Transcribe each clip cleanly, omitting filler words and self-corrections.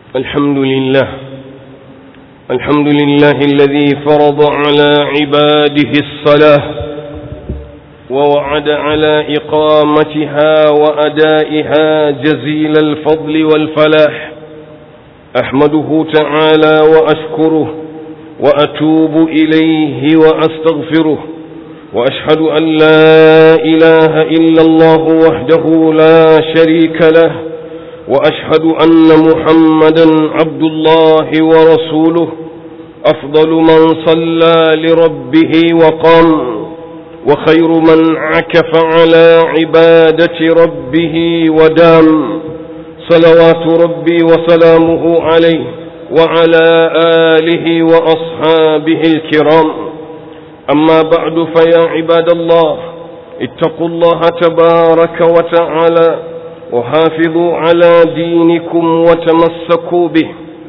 الحمد لله الذي فرض على عباده الصلاة ووعد على إقامتها وأدائها جزيل الفضل والفلاح. أحمده تعالى وأشكره وأتوب إليه وأستغفره، وأشهد أن لا إله إلا الله وحده لا شريك له، وأشهد أن محمدا عبد الله ورسوله، أفضل من صلى لربه وقام، وخير من عكف على عبادة ربه ودام، صلوات ربي وسلامه عليه وعلى آله وأصحابه الكرام. أما بعد، فيا عباد الله، اتقوا الله تبارك وتعالى وحافظوا على دينكم وتمسكوا به،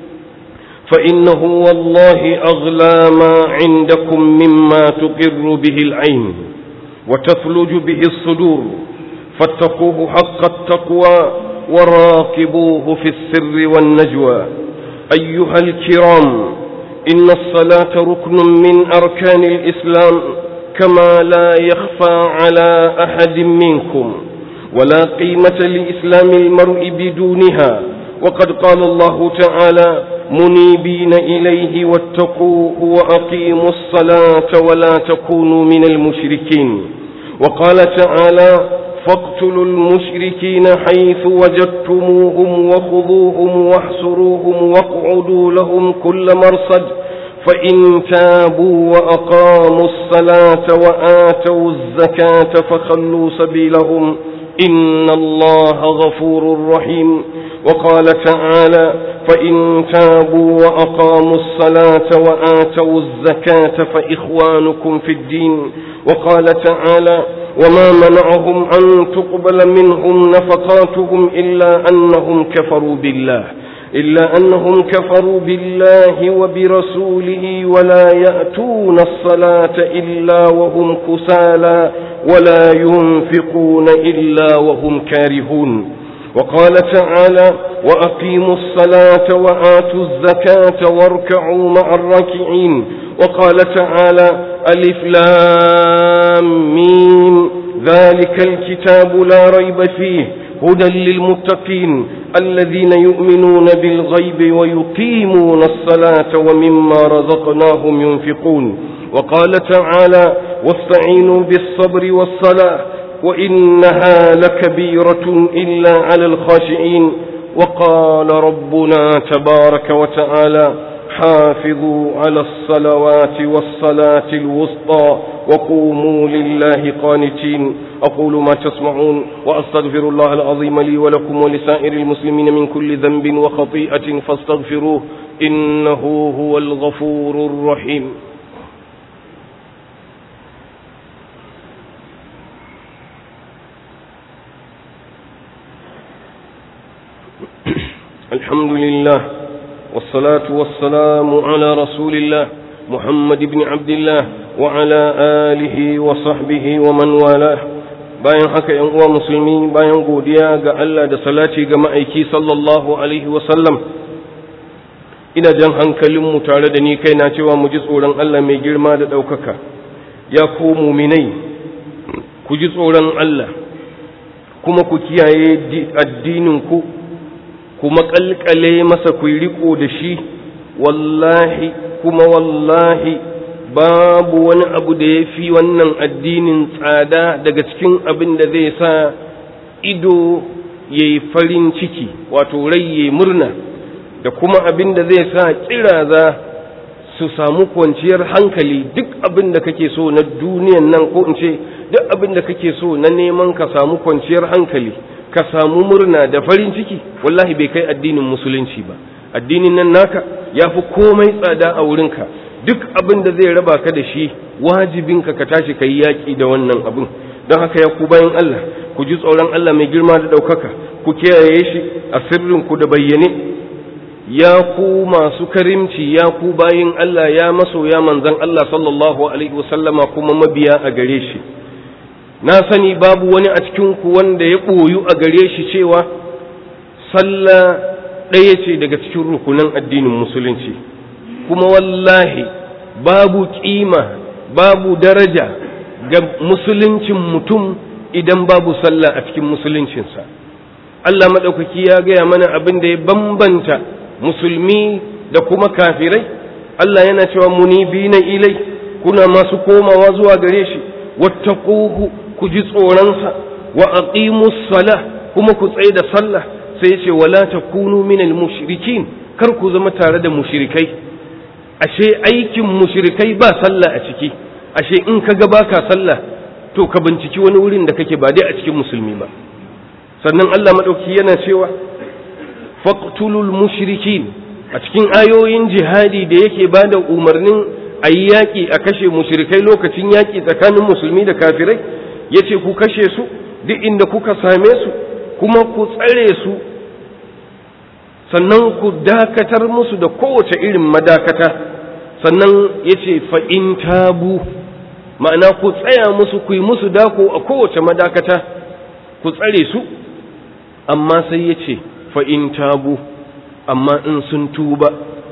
فإنه والله أغلى ما عندكم مما تقر به العين وتثلج به الصدور، فاتقوه حق التقوى وراقبوه في السر والنجوى. أيها الكرام، إن الصلاة ركن من أركان الإسلام كما لا يخفى على أحد منكم، ولا قيمة لإسلام المرء بدونها. وقد قال الله تعالى: منيبين إليه واتقوه وأقيموا الصلاة ولا تكونوا من المشركين. وقال تعالى: فاقتلوا المشركين حيث وجدتموهم وخذوهم واحصروهم واقعدوا لهم كل مرصد، فإن تابوا وأقاموا الصلاة وآتوا الزكاة فخلوا سبيلهم إن الله غفور رحيم. وقال تعالى: فإن تابوا وأقاموا الصلاة وآتوا الزكاة فإخوانكم في الدين. وقال تعالى: وما منعهم أن تقبل منهم نفقاتهم إلا أنهم كفروا بالله وبرسوله ولا يأتون الصلاة إلا وهم كسالى ولا ينفقون إلا وهم كارهون. وقال تعالى: وأقيموا الصلاة وآتوا الزكاة واركعوا مع الراكعين. وقال تعالى: ألف لام ميم ذلك الكتاب لا ريب فيه هدى للمتقين الذين يؤمنون بالغيب ويقيمون الصلاة ومما رزقناهم ينفقون. وقال تعالى: واستعينوا بالصبر والصلاة وإنها لكبيرة إلا على الخاشعين. وقال ربنا تبارك وتعالى: حافظوا على الصلوات والصلاة الوسطى وقوموا لله قانتين. أقول ما تسمعون وأستغفر الله العظيم لي ولكم ولسائر المسلمين من كل ذنب وخطيئة فاستغفروه إنه هو الغفور الرحيم. الحمد لله والصلاة والسلام على رسول الله محمد بن عبد الله وعلى آله وصحبه ومن والاه. bayan haka ‘yan uwa musulmi, bayan godiya ga Allah da salati ga ma'aiki sallallahu alaihi wasallam, ina jan hankalinmu tare da ni kaina cewa mu ji tsoron Allah mai girma da ɗaukaka. Ya ku muminai, ku ji tsoron Allah kuma ku kiyaye addininku, kuma kalkale masa ku riko da shi. Wallahi kuma wallahi babu wani abu da ya fi wannan addinin tsada daga cikin abin da zai sa ido ya yi farin ciki, wato rai ya murna, da kuma abin da zai sa kiraza su samu kwanciyar hankali. Duk abin da kake so na duniyan nan, ko in ce duk abin da kake so na neman ka samu kwanciyar hankali, ka samu murna da farin ciki, wallahi bai kai addinin musulunci ba. Addinin nan naka ya fi komai tsada a wurinka. Duk abin da zai raba ka da shi, wajibinka ka tashi ka yi yaƙi da wannan abin. Don haka ya ku bayan Allah, ku ji tsoron Allah mai girma da ɗaukaka, ku kiyaye shi a sirrinku da bayyane. Ya ku masu karimci, ya ku bayin Allah, ya masoya manzon Allah sallallahu alaihi wasallama, kuma mabiya a gare shi. Na sani babu wani a cikinku wanda ya ɓoyu a gare shi cewa sallah ɗaya ce daga cikin rukunan addinin musulunci, kuma wallahi babu ƙima babu daraja ga musuluncin mutum idan babu sallah a cikin musuluncinsa. Allah maɗaukaki ya gaya mana abin da ya bambanta musulmi da kuma kafirai. Allah yana cewa munibina ilai, kuna masu komawa zuwa gare shi, wattaquhu, ku ji tsoronsa, wa aqimus salah, kuma ku tsaye da sallah. Sai ce wala takunu minal mushrikin, kar ku zama tare da mushrikai. Ashe aikin mushrikai ba sallah a ciki. Ashe in kaga baka sallah to ka binciki wani wurin da kake ba dai a cikin musulmi ba. Sannan Allah madauki yana cewa faqtulul mushrikin, a cikin ayoyin jihadi da yake bada umarnin ayi yaki a kashe mushrikai lokacin yaki tsakanin musulmi da kafirai, yace ku kashe su duk inda kuka same su, kuma ku tsare su, sannan ku dakatar musu da kowace irin madakata. Sannan yace fa in tabu, ma'ana ku tsaya musu, ku yi musu dako a kowace madakata, ku tsare su. Amma sai yace fa in tabu, amma in sun tuba.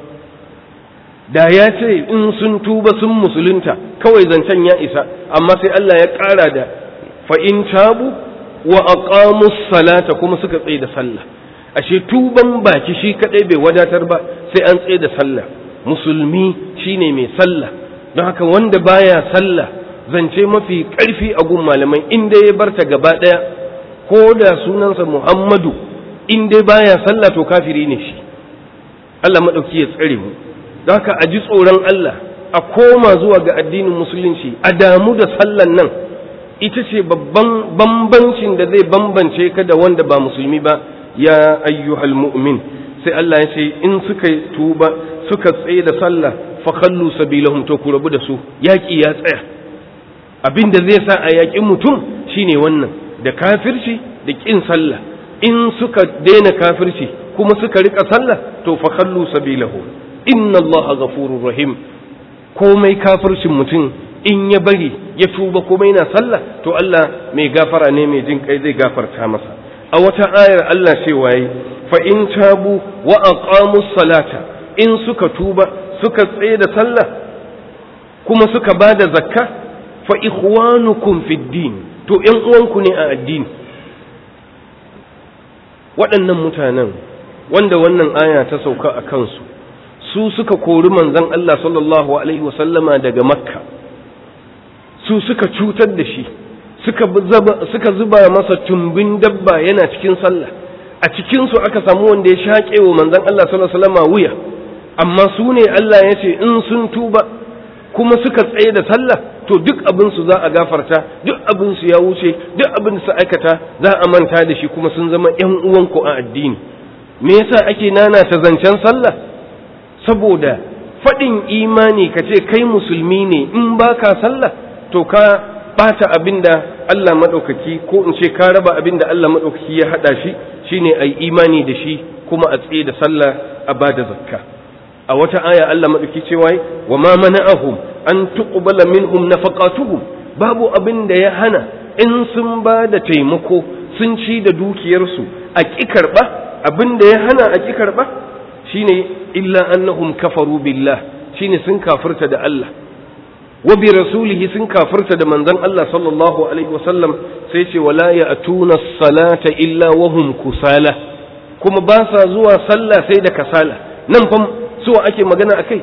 Da ya ce in sun tuba sun musulunta kawai zancen ya isa, amma sai Allah ya ƙara da fa in tabu wa aqamus salata, kuma suka tsaye da sallah. Ashe tuban baki shi kadai bai wadatar ba, sai an tsaye da sallah. Musulmi shine mai sallah, don haka wanda baya sallah zance mafi karfi a gun malamai, inda ya barta gaba daya ko da sunansa Muhammadu, inda baya sallah to kafiri ne shi. Allah madauki ya tsare mu. Don haka a ji tsoron Allah, a koma zuwa ga addinin musulunci, a damu da sallan nan. Ita ce babban bambancin da zai bambance ka da wanda ba musulmi ba. Ya ayyuhal mu'min, sai Allah ya ce in suka tuba suka tsaye da sallah fa khallu sabilahum, to ku rabu da su, yaki ya tsaya. Abin da zai sa a yakin mutum shine wannan, da kafirci da kin sallah. In suka daina kafirci kuma suka rika sallah, to fa khallu sabilahum, inna Allaha ghafurur rahim. Komai kafircin mutum in ya bari ya tuba kuma yana sallah, to Allah mai gafara ne, mai jin kai, zai gafarta masa. A wata ayar Allah ce waye fa in tabu wa aqamus salata, in suka tuba suka tsaye da sallah kuma suka bada zakka, fa ikhwanukum fid din, to ƴan uwanku ne a addini. Waɗannan mutanen wanda wannan aya ta sauka a kansu, su suka kori manzon Allah sallallahu alaihi wasallama daga Makka, su suka cutar da shi, suka zuba masa tumbin dabba yana cikin sallah. A cikinsu aka samu wanda ya shaƙe wa manzon Allah sallallahu alaihi wasallam wuya, amma su ne Allah ya ce in sun tuba kuma suka tsaye da sallah, to duk abin su za a gafarta, duk abin su ya wuce, duk abin su aikata za a manta da shi, kuma sun zama ƴan uwanku a addini. Me yasa ake nanata zancen sallah? Saboda faɗin imani ka ce kai musulmi ne, in baka sallah to ka bata abinda Allah madaukaki, ko in ce ka raba abinda Allah madaukaki ya hada shi, shine ai imani da shi kuma a tsaye da sallah, a bada zakka. A wata aya Allah madaukaki cewa wa ma mana'ahum an tuqbala minhum nafaqatuhum, babu abinda ya hana in sun bada taimako sun ci da dukiyarsu a ki karba, abinda ya hana a ki karba shine illa annahum kafaru billah, shine sun kafirta da Allah, wa bi rasulihi sun kafirta da manzon Allah sallallahu alaihi wasallam. Sai ce wala ya'tuna as-salata illa wa hum kusala, kuma ba sa zuwa sallah sai da kasala. Nan fa su ake magana akai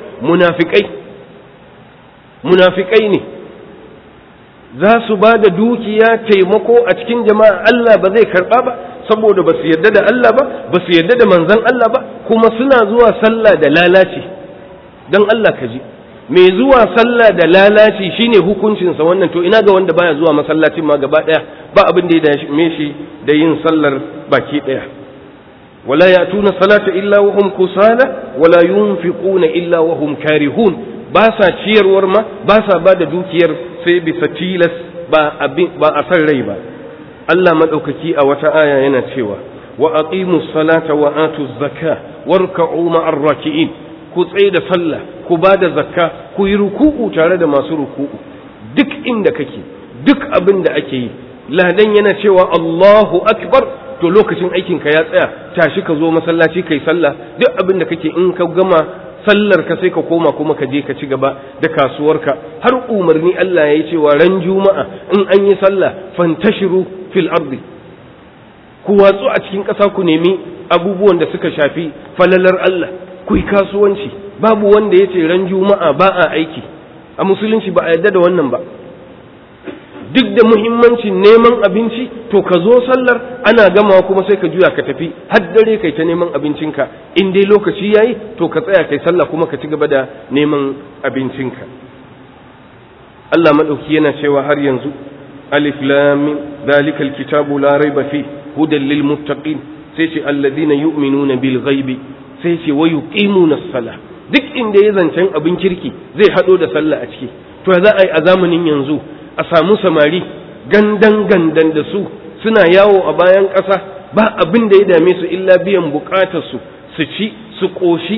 munafikai ne, za su ba da dukiya taimako a cikin jama'a, Allah ba zai karba ba saboda ba su yarda da Allah ba su yarda da manzon Allah ba, kuma suna zuwa sallah da lalaci. Dan Allah ka ji, mai zuwa sallah da lalaci shine hukuncinsa wannan, to ina ga wanda baya zuwa masallacin ma gaba daya, ba abin da ya dame shi da yin sallar baki daya. wala ya'tuna salata illa wa hum kusala wala yunfiquna illa wa hum karihun, ba sa ciyarwar ma, ba sa ba da dukiyar sai bisa tilas, ba a san rai ba. Allah madaukaki a wata aya yana cewa wa aqimus salata wa atuz zakka warka'u ma'ar raki'in, ku tsaye da sallah, ku ba da zakka, ku yi ruku'u tare da masu ruku'u. Duk inda kake, duk abin da ake yi, ladan yana cewa Allahu akbar, to lokacin aikin ka ya tsaya, tashi ka zo masallaci kai sallah. Duk abin da kake in ka gama sallar ka sai ka koma kuma ka je ka ci gaba da kasuwarka. Har umarni Allah ya yi cewa ran juma'a in an yi sallah fantashiru fil ardi, ku watsu a cikin ƙasa ku nemi abubuwan da suka shafi falalar Allah, ku yi kasuwanci. Babu wanda ya ce ran juma'a ba a aiki, a musulunci ba a yarda da wannan ba. Duk da muhimmancin neman abinci, to ka zo sallar ana gamawa kuma sai ka juya ka tafi har dare kai ta neman abincinka. In dai lokaci yayi to ka tsaya kai sallah kuma ka ci gaba da neman abincinka. Allah madauki yana cewa har yanzu alif lam mim zalikal kitabu la raiba fi hudan lil muttaqin, sai ce alladhina yu'minuna bil ghaibi, sai ce wa yuqimuna as-salah. Duk inda ya zancen abin kirki zai hado da sallah a ciki. To za a yi a zamanin yanzu a samu samari gandan da su suna yawo a bayan ƙasa, ba abin da ya dame su illa biyan bukatarsu, su ci su ƙoshi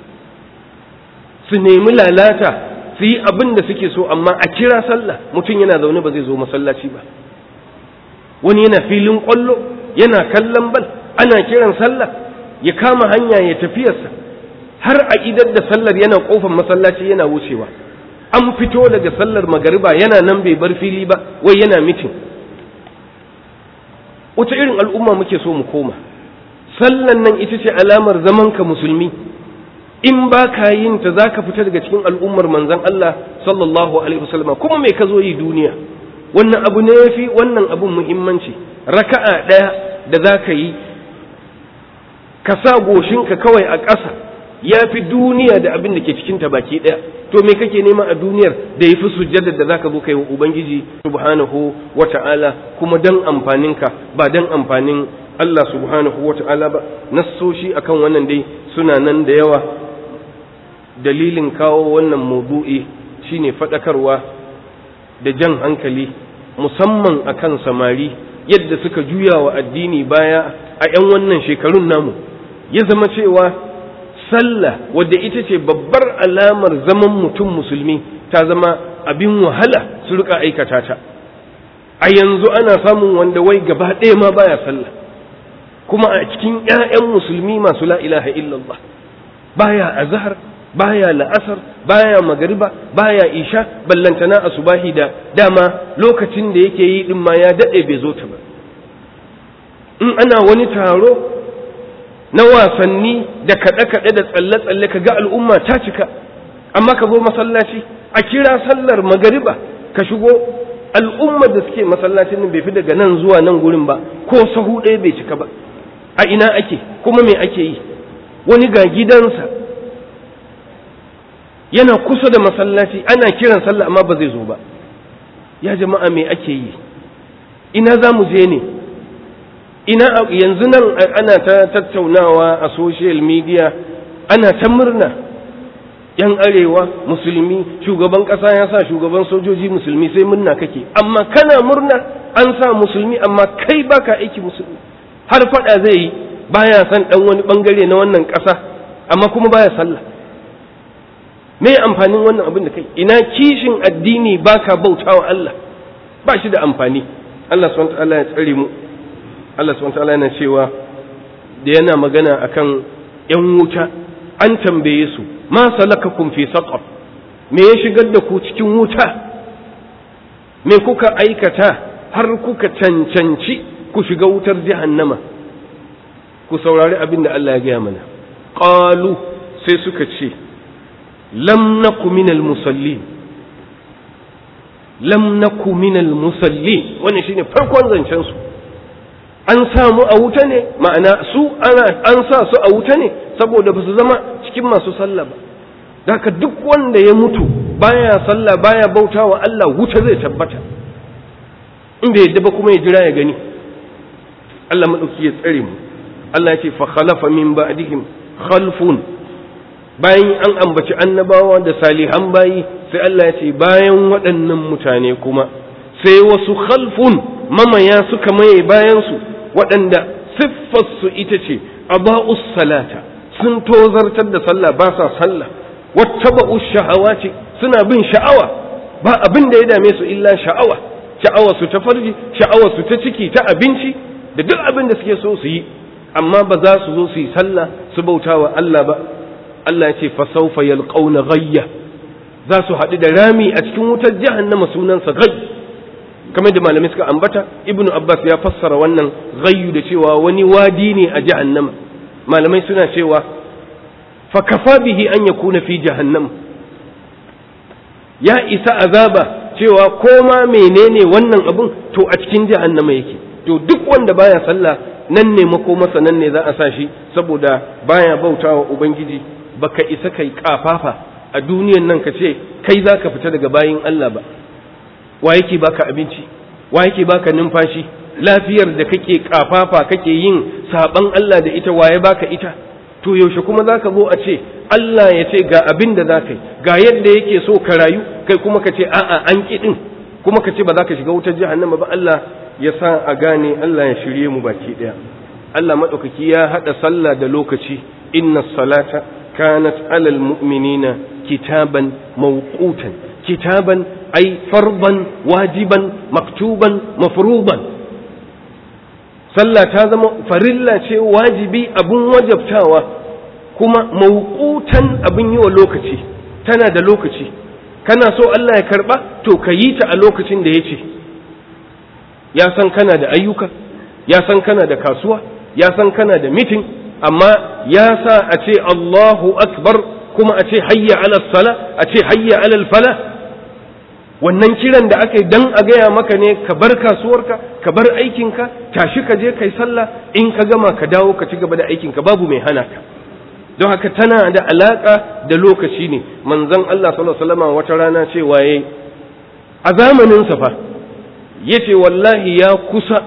su nemi lalata su yi abin da suke so, amma a kira sallah mutum yana zaune ba zai zo masallaci ba. Wani yana filin ƙwallo yana kallon bal, ana kiran sallah ya kama hanya ya tafiyarsa har a idar da sallar yana ƙofar masallaci yana wucewa. An fito daga sallar magariba yana nan bai bar fili ba, wai yana mitin. Wata irin al'umma muke so mu koma? Sallan nan ita ce alamar zamanka musulmi. In ba ka yin ta za ka fita daga cikin al'ummar manzon Allah sallallahu alaihi wasallam. Kuma me ka zo yi duniya? Wannan abu ne yafi wannan abun muhimmanci. Raka'a ɗaya da za ka yi, ka sa goshinka kawai a ƙasa, ya fi duniya da abin da ke cikinta baki ɗaya. To me kake nema a duniyar da ya fi sujjadar da za ka zo kai wa Ubangiji subhanahu wa ta'ala, kuma dan amfaninka ba dan amfanin Allah subhanahu wa ta'ala ba. Nassoshi akan wannan dai suna nan da yawa. Dalilin kawo wannan maudu'i shine faɗakarwa da jan hankali musamman akan samari, yadda suka juya wa addini baya a 'yan wannan shekarun namu. Ya zama cewa sallah wadda ita ce babbar alamar zaman mutum musulmi ta zama abin wahala su rika aikata ta. A yanzu ana samun wanda wai gaba ɗaya ma baya sallah, kuma a cikin 'ya'yan musulmi masu la ilaha illallah baya azhar, baya la'asar, baya magariba, baya isha, ballantana asubahi da dama lokacin da yake yi din ma ya dade bai zo ta ba. In ana wani taro na wasanni da kaɗe-kaɗe da tsalle-tsalle ka ga al'umma ta cika, amma ka zo masallaci a kira sallar magariba ka shigo, al'ummar da suke masallacin nan bai fi daga nan zuwa nan gurin ba, ko sahu ɗaya bai cika ba. A ina ake kuma me ake yi? Wani ga gidansa yana kusa da masallaci ana kiran sallah amma ba zai zo ba. Ya jama'a me ake yi? Ina za mu je ne? Ina yanzu nan ana ta tattaunawa a social media, ana ta murna, yan arewa musulmi, shugaban ƙasa ya sa shugaban sojoji musulmi, sai murna kake. Amma kana murna an sa musulmi amma kai baka aiki musulmi. Har faɗa zai yi, baya san ɗan wani ɓangare na wannan ƙasa amma kuma baya sallah. Me amfanin wannan abin da kai? Ina kishin addini baka bautawa Allah? Ba shi da amfani. Allah subhanahu wa ta'ala ya tsare mu. Allah subhanahu wa ta'ala yana cewa da yana magana akan ƴan wuta, an tambaye su ma salakakum fi saqar, me ya shigar da ku cikin wuta? Me kuka aikata har kuka cancanci ku shiga wutar jahannama? Ku saurari abin da Allah ya gaya mana. Qalu, sai suka ce lam naku minal musallin, lam naku minal musallin. Wannan shine farkon zancen su. An samu a wuta ne, ma'ana su an sa su a wuta ne saboda ba su zama cikin masu sallah ba. Daka duk wanda ya mutu baya sallah baya bautawa Allah, wuta zai tabbata. In bai yadda ba kuma ya jira ya gani. Allah madauki ya tsare mu. Allah ya ce fa khalafa min ba'dihim khalfun, bayan an ambaci annabawa da salihan bayi, sai Allah ya ce bayan waɗannan mutane kuma sai wasu khalfun mamaya suka maye bayan su, waɗanda siffarsu ita ce aba'us salata, sun tozartar da sallah, ba sa sallah, wattaba'us shahawati, suna bin sha'awa, ba abin da ya dame su illa sha'awa, sha'awa su ta farji, sha'awa su ta ciki, ta abinci, da duk abin da suke so su yi, amma ba za su zo su yi sallah su bautawa Allah ba. Allah ya ce fa sawfa yalqawna ghayya, za su haɗu da rami a cikin wutar jahannama sunansa ghayy. kamar da malamai suka ambata, Ibn Abbas ya fassara wannan ghayyu da cewa wani wadi ne a jahannama. Malamai suna cewa fa kafa bihi an yakuna fi jahannam, ya isa azaba cewa koma menene wannan abun to a cikin jahannama yake. To duk wanda baya sallah nan ne makomarsa, nan ne za a sa shi, saboda baya bautawa ubangiji. Baka isa kai kafafa a duniyan nan ka ce kai zaka fita daga bayin Allah ba. Wa yake baka abinci, wa yake baka numfashi, lafiyar da kake kafafa kake yin saban Allah da ita, waye baka ita? To yaushe kuma zaka zo a ce Allah ya ce ga abin da zaka yi, ga yadda yake so ka rayu, kai kuma ka ce a'a an ki din, kuma ka ce ba za ka shiga wutar jahannama ba. Allah ya sa a gane, Allah ya shirye mu baki daya. Allah madaukaki ya hada sallah da lokaci, inna salata kanat alal mu'minina kitaban mawqutan, kitaban ay fardan wajiban maktuban mafruḍan. Sallah ta zama farilla ce, wajibi, abun wajabtawa, kuma mawqutan abun yi wa lokaci, tana da lokaci. Kana so Allah ya karba, to ka yi ta a lokacin da ya ce. Ya san kana da ayyuka, ya san kana da kasuwa, ya san kana da mitin, amma ya sa a ce Allahu akbar, kuma a ce hayya ala sala, a ce hayya ala fala. Wannan kiran da aka yi dan a gaya maka ne ka bar kasuwarka, ka bar aikinka, tashi ka je kai sallah, in ka gama ka dawo ka ci gaba da aikinka, babu mai hana ka. Don haka tana da alaka da lokaci ne. Manzon Allah sallallahu alaihi wasallam wata rana cewa yayi a zamanin sa fa, yace wallahi ya kusa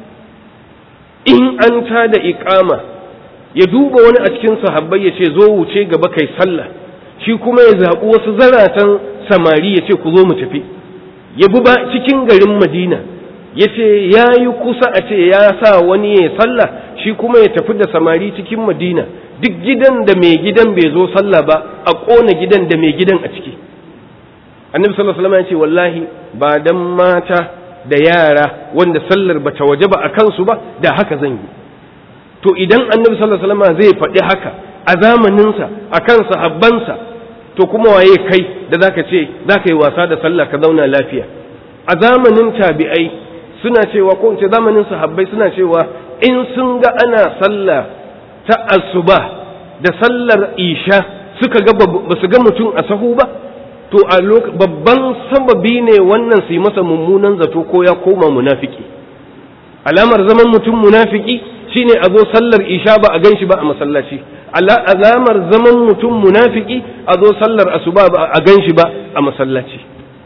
in an ta da iqama ya duba wani a cikin sahabbai ya ce zo wuce gaba kai sallah, shi kuma ya zaɓi wasu zaratan samari ya ce ku zo mu tafi, ya bi ba cikin garin Madina, ya ce ya yi kusa a ce ya sa wani ya sallah, shi kuma ya tafi da samari cikin Madina, duk gidan da mai gidan bai zo sallah ba a ƙona gidan da mai gidan a ciki. Annabi sallallahu alaihi wasallam ya ce wallahi ba dan mata da yara wanda sallar bata wajaba a kansu ba da haka zan yi. To idan Annabi sallallahu alaihi wasallam zai faɗi haka a zamaninsa akan sahabbansa, to kuma waye kai da zaka ce zaka yi wasa da sallah ka zauna lafiya? A zamanin tabi'ai suna cewa, ko in ce zamanin sahabbai suna cewa, in sun ga ana sallah ta asuba da sallar isha suka ga ba su ga mutum a sahu ba, to a babban sababi ne wannan su yi masa mummunan zato ko ya koma munafiki. Alamar zaman mutum munafiki shine a zo sallar isha ba a ganshi ba a masallaci. Alamar zaman mutum munafiki a zo sallar asuba ba a ganshi ba a masallaci.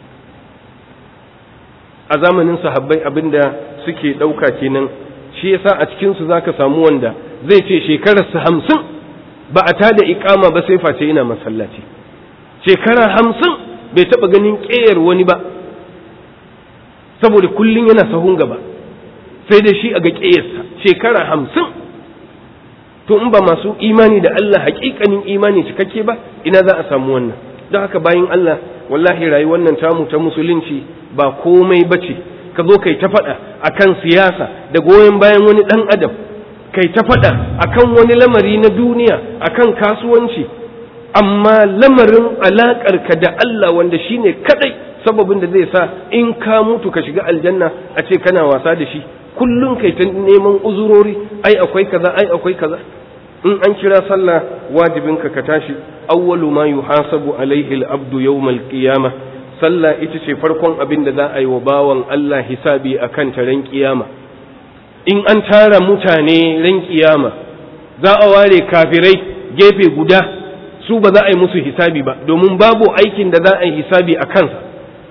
A zamanin sahabbai abinda suke ɗauka kenan, shi yasa a cikinsu za ka samu wanda zai ce shekararsa 50 ba a tada iƙama ba sai face ina masallaci. Shekara 50 bai taɓa ganin ƙeyar wani ba, saboda kullum yana sahun gaba, sai da shi a ga ƙeyarsa. Shekara 50, to in ba masu imani da Allah haƙiƙanin imani cikakke ba, ina za a samu wannan? Don haka bayin Allah, wallahi rayuwar nan tamu ta musulunci ba komai bace ka zo kai ta faɗa akan siyasa da goyon bayan wani ɗan adam, kai ta faɗa akan wani lamari na duniya, akan kasuwanci, amma lamarin alaƙarka da Allah wanda shine kadai sababin da zai sa in ka mutu ka shiga aljanna a ce kana wasa da shi, kullum kai ta neman uzurori, ai akwai kaza, ai akwai kaza. In an kira sallah wajibinka ka tashi. Awwalu ma yuhasabu alaihi al-abdu yawm al-qiyamah, sallah ita ce farkon abin da za a yi wa bawan Allah hisabi akan ta ran kiyama. In an tara mutane ran kiyama, za a ware kafirai gefe guda, su ba za a yi musu hisabi ba, domin babu aikin da za a yi hisabi a kansa.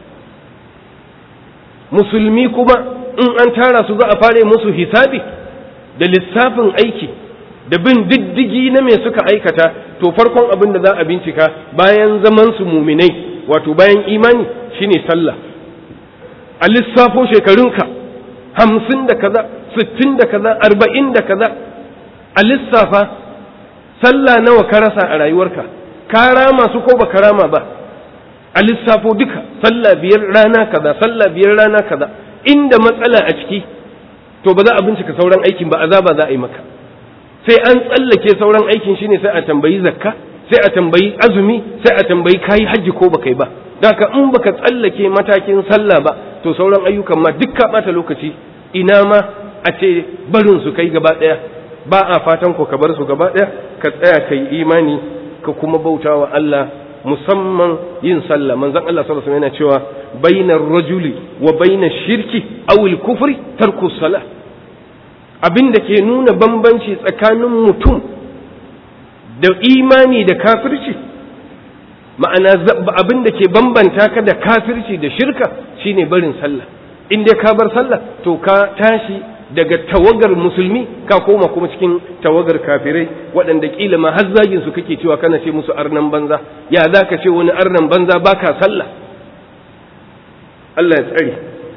Musulmi kuma in an tara su za a fara musu hisabi da lissafin aiki da bin diddigi na me suka aikata. To farkon abin da za a bincika bayan zaman su muminai, wato bayan imani, shine sallah. A lissafo shekarunka 50 da kaza, 60 da kaza, 40 da kaza, a lissafa sallah nawa ka rasa a rayuwarka, ka rama su ko ba ka rama ba, a lissafo duka. Sallah 5 rana kaza, sallah 5 rana kaza. Inda matsala a ciki to ba za a bincika sauran aikin ba, azaba za a yi maka. Sai an tsallake sauran aikin shine sai a tambayi zakka, sai a tambayi azumi, sai a tambayi kayi hajji ko baka yi ba. Daka in baka tsallake matakin sallah ba, to sauran ayyukan ma duk ka bata lokaci. Ina ma a ce barin su kai gaba daya, ba a fatan ko ka bar su gaba daya, ka tsaya kai imani ka kuma bautawa Allah, musamman yin sallah. Manzon Allah sallallahu alaihi wasallam yana cewa bainar rajuli wa bainash shirki aw al-kufri tarku salah. Abinda ke nuna bambanci tsakanin mutum da imani da kafirci, ma'ana abinda ke bambanta ka da kafirci da shirka shine barin sallah. In dai ka bar sallah to ka tashi daga tawagar musulmi ka koma kuma cikin tawagar kafirai, waɗanda kila ma har zagin su kake cewa kana ce musu arnan banza. Ya za ka ce wani arnan banza baka sallah? Allah ya tsare.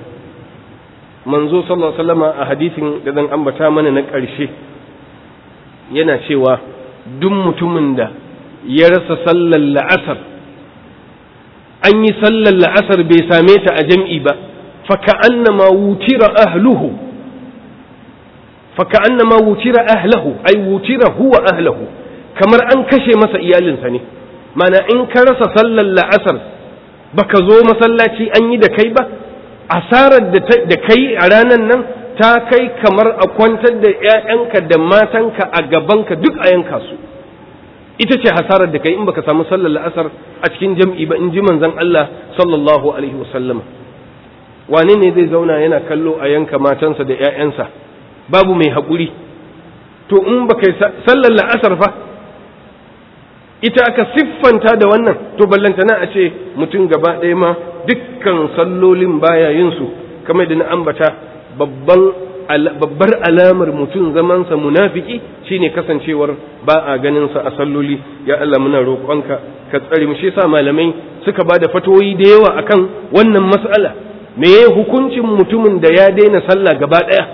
Manzo sallallahu alaihi wasallam a hadisin da zan ambata mana na ƙarshe yana cewa duk mutumin da ya rasa sallar la'asar, an yi sallar la'asar bai same ta a jam'i ba, faka'annama wutira ahluhu, faka'annama wutira ahlahu, ai wutira huwa ahlahu, kamar an kashe masa iyalinsa ne. Mana in ka rasa sallar la'asar baka zo masallaci an yi da kai ba, asarar da kai a ranar nan ta kai kamar a kwantar da ‘ya'yanka da matanka a gabanka duk a yanka su. Ita ce hasarar da kai in baka samu sallar la'asar a cikin jam'i ba, in ji manzon Allah sallallahu alaihi wasallam. Wane ne zai zauna yana kallo a yanka matansa da ‘ya'yansa babu mai haƙuri? To in baka yi sallar la'asar fa, ita aka siffanta da wannan, to ballantana a ce mutum gaba ɗaya ma dukkan sallolin baya yin su, kamar da na ambata babbar alamar mutum zamansa munafiki shine kasancewar ba a ganin sa a salloli. Ya Allah muna roƙonka ka tsare mu. Shi yasa malamai suka bada fatoyi da yawa akan wannan mas'ala. Meye hukuncin mutumin da ya daina sallah gaba ɗaya?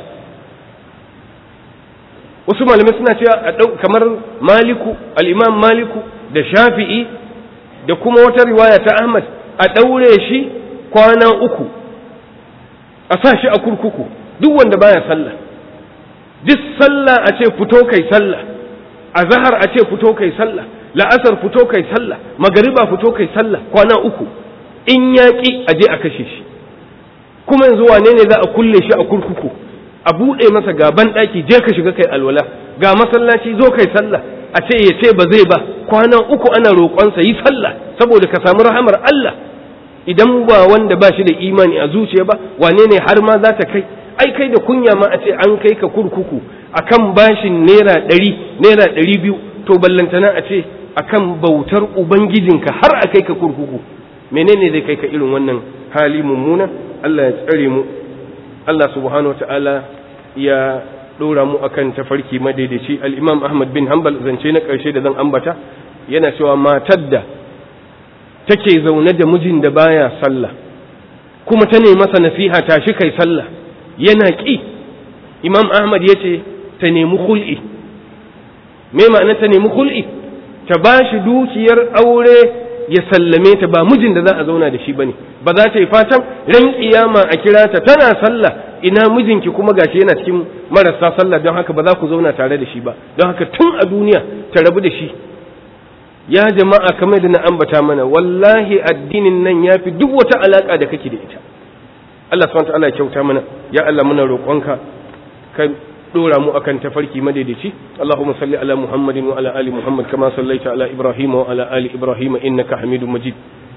Wasu malamai suna cewa kamar Maliku, al-Imam Maliku da Shafi'i da kuma wata riwaya ta Ahmad, a ɗaure shi kwana 3, a sa shi a kurkuku, duk wanda baya sallah. Duk sallah a ce fito kai sallah, azhar a ce fito kai sallah, la'asar fito kai sallah, magariba fito kai sallah, kwana 3. In yaƙi a je a kashe shi. Kuma yanzu wane ne za a kulle shi a kurkuku, a buɗe masa gaban ɗaki, je ka shiga kai alwala, ga masallaci zo kai sallah, a ce ya ce ba zai ba, kwana 3 ana roƙonsa yi sallah saboda ka samu rahamar Allah. Idan ba wanda ba shi da imani a zuciya ba, wane ne har ma za ta kai? Ai kai da kunya ma a ce an kai ka kurkuku akan bashin naira 100, naira 200, to ballantana a ce akan bautar ubangijinka har a kai ka kurkuku. Menene zai kai ka irin wannan hali mummuna? Allah ya tsare mu. Allah subhanahu wataala ya dora mu akan tafarki madaidaici. Al-Imam Ahmad bin Hanbal, zance na ƙarshe da zan ambata, yana cewa matar da take zaune da mijin da baya sallah kuma ta nemi masa nasiha tashi kai sallah yana ki, Imam Ahmad yace ta nemi khul'i. Me ma'ana ta nemi khul'i? Ta bashi dukiyar aure ya sallame ta, ba mijin da za a zauna da shi bane. Ba za ta yi fatan ran kiyama a kira ta tana sallah, ina mijinki kuma gashi yana cikin marasa sallah, don haka ba za ku zauna tare da shi ba, don haka tun a duniya ta rabu da shi. Ya jama'a, kamar da na ambata mana, wallahi addinin nan ya fi duk wata alaka da kake da ita. Allah subhanahu wa ta'ala ya kyauta mana. Ya Allah muna roƙonka ka dora mu akan tafarki madaidaici. Allahumma salli ala Muhammadin wa ala ali Muhammad kama sallaita ala Ibrahim wa ala ali Ibrahim innaka Hamidum Majid.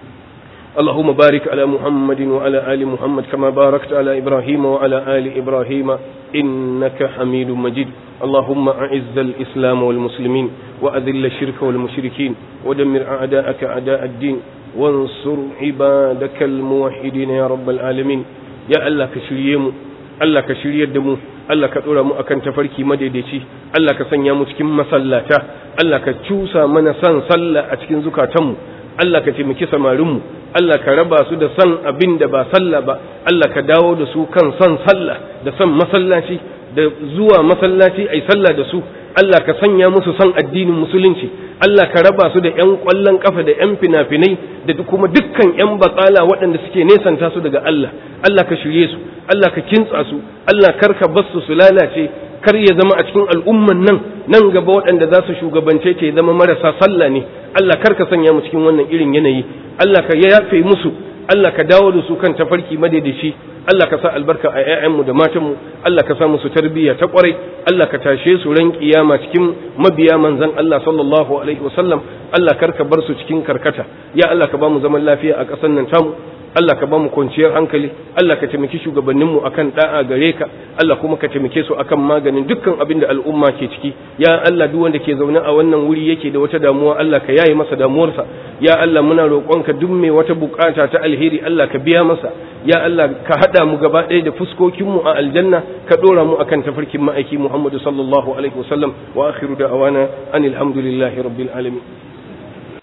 اللهم بارك على محمد وعلى آل محمد كما باركت على إبراهيم وعلى آل إبراهيم إنك حميد مجيد. اللهم أعز الإسلام والمسلمين وأذل الشرك والمشركين ودمر أعداءك أعداء الدين وانصر عبادك الموحدين يا رب العالمين. يا الله كشريم، الله كشري الدمو، الله كدورا mu akan tafarki madaidaici, Allah ka sanya mu cikin masallata, Allah ka cusa mana san sallah a cikin zukatanmu, Allah ka taimaki samarinmu, Allah ka raba su da san abin da ba sallah ba, Allah ka dawo da su kan san sallah da san masallaci da zuwa masallaci ai sallah da su. Allah ka sanya musu son addinin musulunci, Allah ka raba su da ƴan ƙwallon kafa da ƴan fina-finai da kuma dukkan ƴan batsala waɗanda suke nesanta su daga Allah. Allah ka shirye su, Allah ka kintsa su, Allah kar ka bar su lalace, kar ya zama a cikin al'umman nan gaba waɗanda za su shugabance ta ya zama marasa sallah ne. Allah kar ka sanya mu cikin wannan irin yanayi, Allah ka yafe musu, Allah ka dawo da su kan tafarki madaidaci, Allah ka sa albarka a ƴaƴanmu da matanmu, Allah ka sa musu tarbiyya ta ƙwarai, Allah ka tashe su ran kiyama cikin mabiya manzon Allah sallallahu alaihi wasallam. Allah kar ka bar su cikin karkata, ya Allah ka ba mu zaman lafiya a ƙasar nan tamu, Allah ka ba mu kwanciyar hankali, Allah ka taimaki shugabanninmu akan da'a gare ka, Allah kuma ka taimake su akan maganin dukkan abin da al'umma ke ciki. Ya Allah, duk wanda ke zaune a wannan wuri yake da wata damuwa, Allah ka yaye masa damuwarsa. Ya Allah, muna roƙonka duk mai wata bukata ta alheri, Allah ka biya masa. Ya Allah, ka hada mu gaba ɗaya da fuskokinmu a aljanna, ka dora mu akan tafarkin ma'aiki Muhammadu sallallahu alaihi wasallam. Wa akhiru da'awana anil hamdulillahi rabbil alamin.